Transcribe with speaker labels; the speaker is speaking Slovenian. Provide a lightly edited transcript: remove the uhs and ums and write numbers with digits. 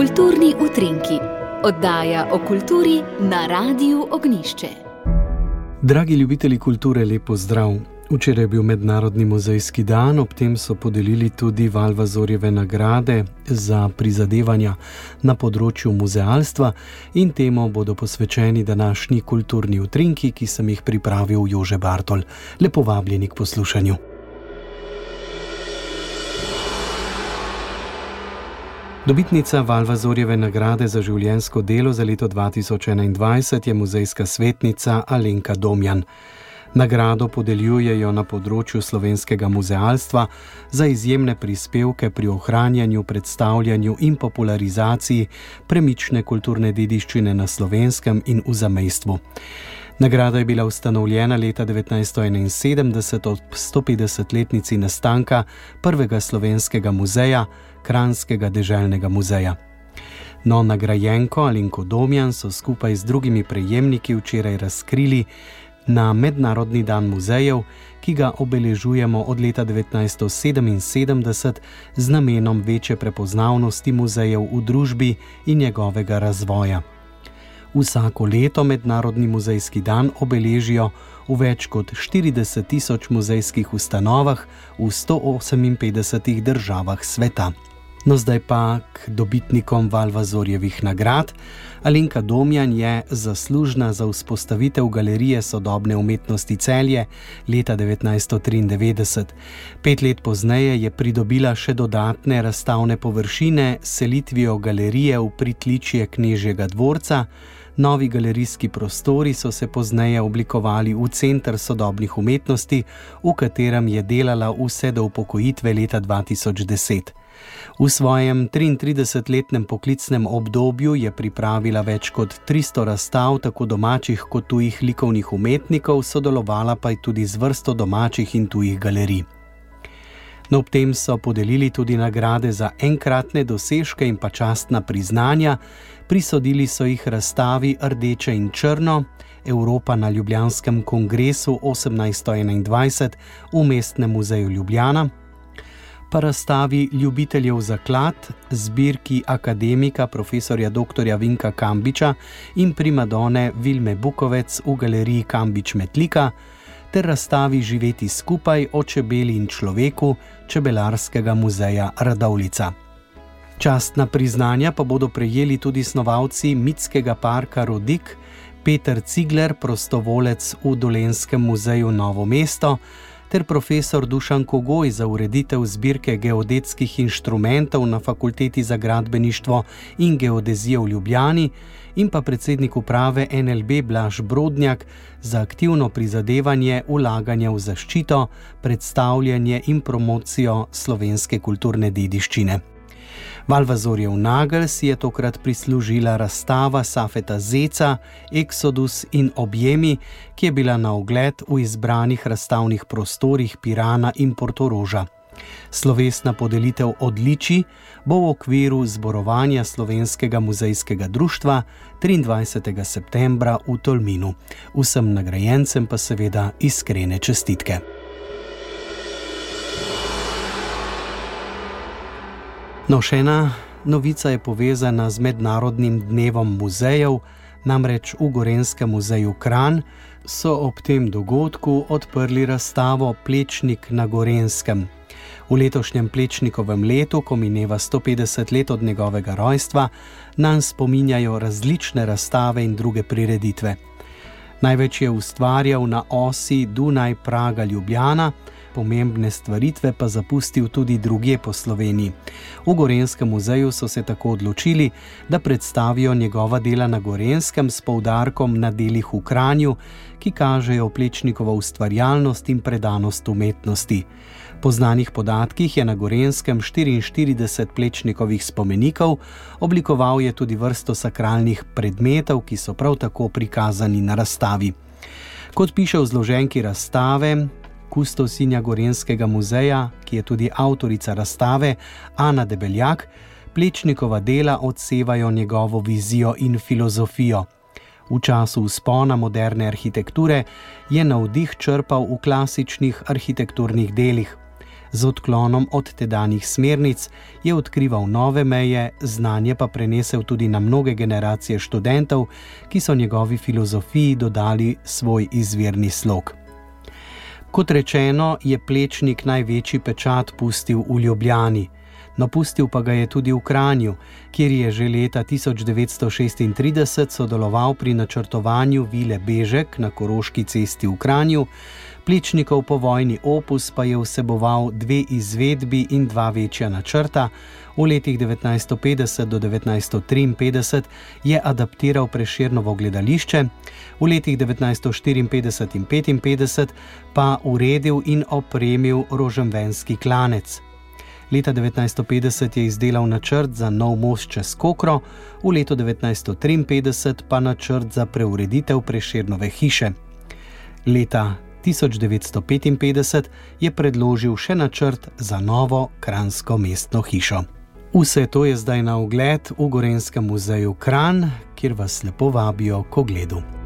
Speaker 1: Kulturni utrinki, oddaja o kulturi na Radiu Ognjišče.
Speaker 2: Dragi ljubitelji kulture, lep pozdrav. Včeraj je bil Mednarodni muzejski dan, ob tem so podelili tudi Valvazorjeve nagrade za prizadevanja na področju muzealstva in temu bodo posvečeni današnji kulturni utrinki, ki sem jih pripravil Jože Bartol. Lepo vabljeni k poslušanju. Dobitnica Valvazorjeve nagrade za življenjsko delo za leto 2021 je muzejska svetnica Alenka Domjan. Nagrado podeljujejo na področju slovenskega muzealstva za izjemne prispevke pri ohranjanju, predstavljanju in popularizaciji premične kulturne dediščine na Slovenskem in v zamejstvu. Nagrada je bila ustanovljena leta 1971 ob 150-letnici nastanka prvega slovenskega muzeja, Kranjskega deželnega muzeja. No, nagrajenko Alenko Domjan so skupaj z drugimi prejemniki včeraj razkrili na Mednarodni dan muzejev, ki ga obeležujemo od leta 1977 z namenom večje prepoznavnosti muzejev v družbi in njegovega razvoja. Vsako leto Mednarodni muzejski dan obeležijo v več kot 40 tisoč muzejskih ustanovah v 158 državah sveta. No, zdaj pa k dobitnikom Valvazorjevih nagrad. Alenka Domjan je zaslužna za vzpostavitev Galerije sodobne umetnosti Celje leta 1993. 5 let pozneje je pridobila še dodatne razstavne površine s selitvijo galerije v pritličje Knežjega dvorca. Novi galerijski prostori so se pozneje oblikovali v Center sodobnih umetnosti, v katerem je delala vse do upokojitve leta 2010. V svojem 33-letnem poklicnem obdobju je pripravila več kot 300 razstav, tako domačih kot tujih likovnih umetnikov, sodelovala pa je tudi z vrsto domačih in tujih galerij. No, ob tem so podelili tudi nagrade za enkratne dosežke in pa častna priznanja. Prisodili so jih razstavi Rdeče in črno, Evropa na Ljubljanskem kongresu 1821 v Mestnem muzeju Ljubljana, pa razstavi Ljubiteljev zaklad, zbirki akademika profesorja dr. Vinka Kambiča in primadone Vilme Bukovec v galeriji Kambič Metlika, ter razstavi Živeti skupaj o čebeli in človeku Čebelarskega muzeja Radovljica. Častna priznanja pa bodo prejeli tudi snovalci mitskega parka Rodik, Peter Cigler, prostovolec v Dolenjskem muzeju Novo mesto, ter profesor Dušan Kogoj za ureditev zbirke geodetskih inštrumentov na Fakulteti za gradbeništvo in geodezijo v Ljubljani in pa predsednik uprave NLB Blaž Brodnjak za aktivno prizadevanje vlaganja v zaščito, predstavljanje in promocijo slovenske kulturne dediščine. Valvazorjev nagelj si je tokrat prislužila razstava Safeta Zeca, Eksodus in objemi, ki je bila na ogled v izbranih razstavnih prostorih Pirana in Portoroža. Slovesna podelitev odličij bo v okviru zborovanja Slovenskega muzejskega društva 23. septembra v Tolminu. Vsem nagrajencem pa seveda iskrene čestitke. No, še ena novica je povezana z Mednarodnim dnevom muzejev, namreč v Gorenjskem muzeju Kranj so ob tem dogodku odprli razstavo Plečnik na Gorenjskem. V letošnjem Plečnikovem letu, ko mineva 150 let od njegovega rojstva, nanj spominjajo različne razstave in druge prireditve. Največ je ustvarjal na osi Dunaj-Praga-Ljubljana, pomembne stvaritve pa zapustil tudi drugje po Sloveniji. V Gorenjskem muzeju so se tako odločili, da predstavijo njegova dela na Gorenjskem s poudarkom na delih v Kranju, ki kažejo Plečnikovo ustvarjalnost in predanost umetnosti. Po znanih podatkih je na Gorenjskem 44 Plečnikovih spomenikov, oblikoval je tudi vrsto sakralnih predmetov, ki so prav tako prikazani na razstavi. Kot piše v zloženki razstave, kustosinja Gorenjskega muzeja, ki je tudi avtorica razstave, Ana Debeljak, Plečnikova dela odsevajo njegovo vizijo in filozofijo. V času vzpona moderne arhitekture je navdih črpal v klasičnih arhitekturnih delih. Z odklonom od tedanjih smernic je odkrival nove meje, znanje pa prenesel tudi na mnoge generacije študentov, ki so njegovi filozofiji dodali svoj izvirni slog. Kot rečeno, je Plečnik največji pečat pustil v Ljubljani, no pustil pa ga je tudi v Kranju, kjer je že leta 1936 sodeloval pri načrtovanju vile Bežek na Koroški cesti v Kranju. Plečnikov povojni opus pa je vseboval 2 izvedbi in 2 večja načrta. V letih 1950 do 1953 je adaptiral Prešernovo gledališče, v letih 1954 in 1955 pa uredil in opremil Roženvenski klanec. Leta 1950 je izdelal načrt za nov most čez Kokro, v letu 1953 pa načrt za preureditev Prešernove hiše. Leta 1955 je predložil še načrt za novo kranjsko mestno hišo. Vse to je zdaj na ogled v Gorenjskem muzeju Kranj, kjer vas lepo vabijo k ogledu.